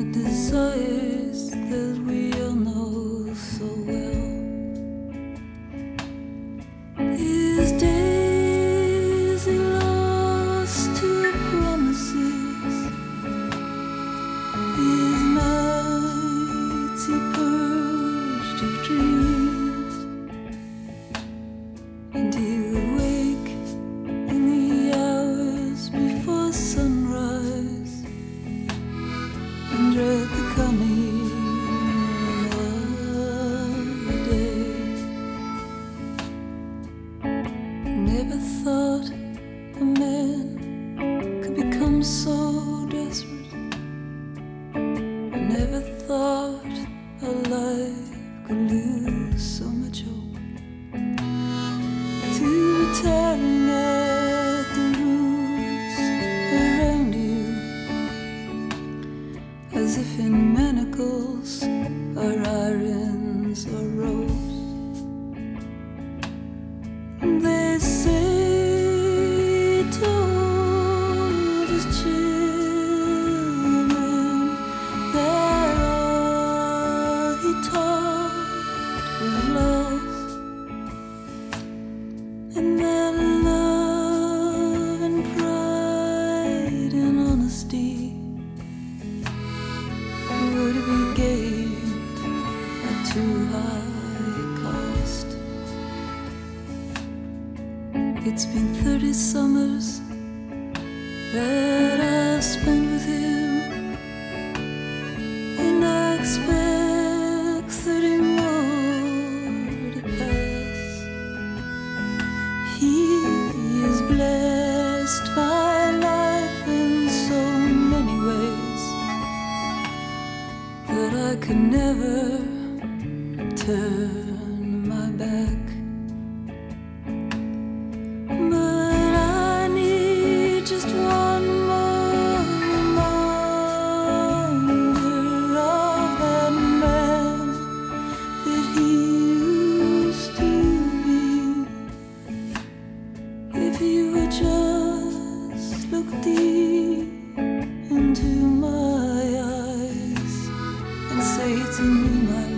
desires that we all know so well. His days he lost to promises, his nights he purged of dreams, and he would wake in the hours before sunrise and dread the coming of the day. Never thought a man could become so desperate. Never thought a life could lose so much hope. To tearing at the roots around you, as if in manacles or irons or ropes. They say he told his children that all he taught was love, and that love and pride and honesty would be gained at too high a cost. It's been 30 summers that I've spent with him, and I expect 30 more to pass. He has blessed my life in so many ways that I could never turn my back. But I need just one more reminder of that man that he used to be. If you would just look deep into my eyes and say to me, my